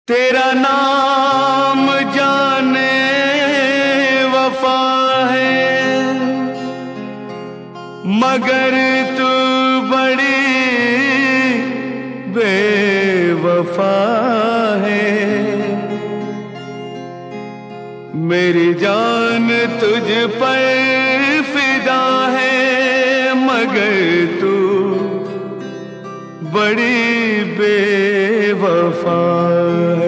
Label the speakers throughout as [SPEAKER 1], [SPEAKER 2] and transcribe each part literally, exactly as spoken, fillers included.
[SPEAKER 1] तेरा नाम जाने वफा है, मगर तू बड़ी बेवफा है। मेरी जान तुझ पर फिदा है, मगर तू बड़ी बेवफा है।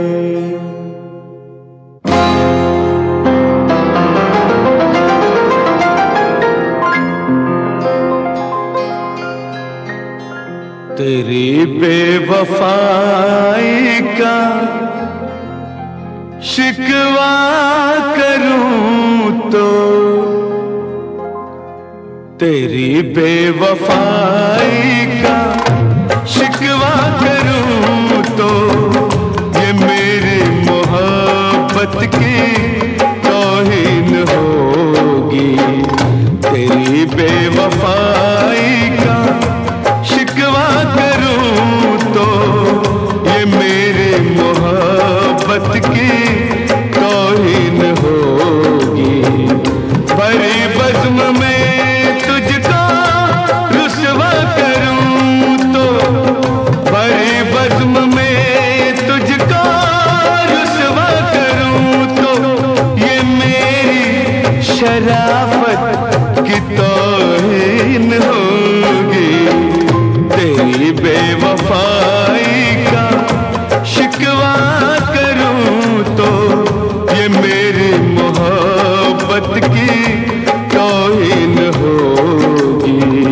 [SPEAKER 1] तेरी बेवफाई का शिकवा करूं तो, तेरी बेवफाई का शिकवा करूं तो, ये मेरी मोहब्बत की तौहीन होगी। तेरी बेवफाई का शिकवा करूं तो, ये मेरी मोहब्बत की तौहीन होगी। भरी बज़्म में तुझको रुसवा करूं तो, भरी बज़्म में तुझको रुसवा करूं तो, ये मेरी शराफत की तौहीन होगी। तेरी बेवफाई का शिकवा करूं तो, ये मेरी मोहब्बत की तौहीन होगी।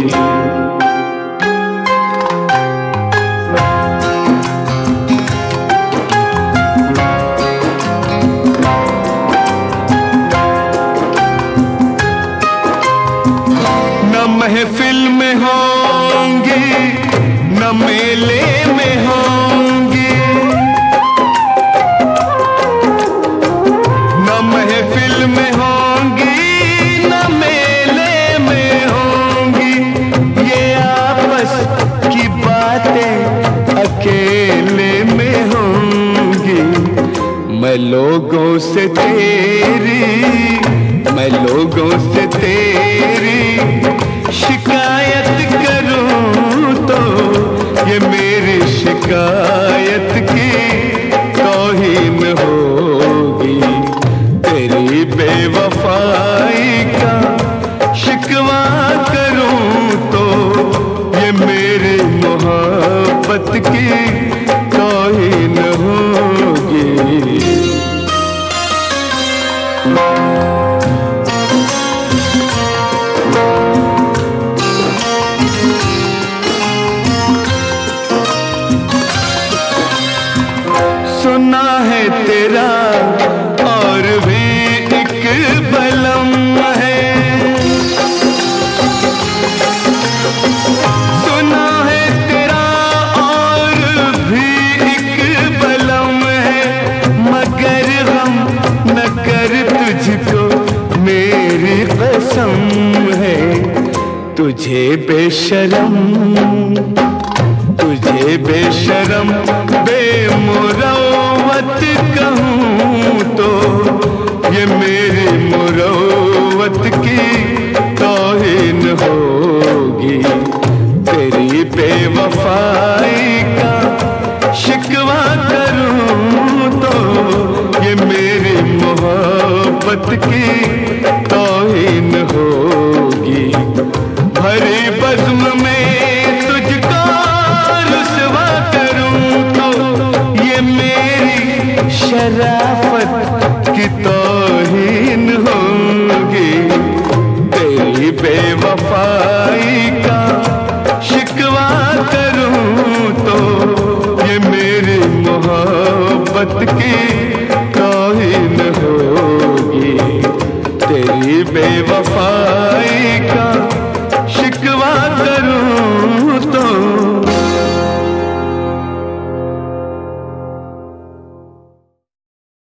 [SPEAKER 1] न महफिल में होंगी, न मेले में होंगी, न महफिल में होंगी, न मेले में होंगी। ये आपस की बातें अकेले में होंगी। मैं लोगों से तेरी, मैं लोगों से तेरी शिकायत करूं तो, ये मेरी शिकायत की तौहीन होगी। तेरी बेवफाई का शिकवा करूं तो, ये मेरी मोहब्बत की तौहीन होगी। सुना है तेरा और भी एक बलम है, सुना है तेरा और भी एक बलम है, मगर गम न कर तुझको मेरी कसम है। तुझे बेशरम, तुझे बेशरम बेमुरव्वत कहूं तो, ये मेरी मुरव्वत की तौहीन होगी। तेरी बेवफाई का शिकवा करूं तो, ये मेरी मोहब्बत की तौहीन होगी। भरी बज़्म में तुझको रुसवा करूं तो, ये मेरी शराफत की तौहीन होगी। तेरी बेवफाई का शिकवा करूं तो, ये मेरी मोहब्बत की तौहीन होगी। तेरी बेवफाई का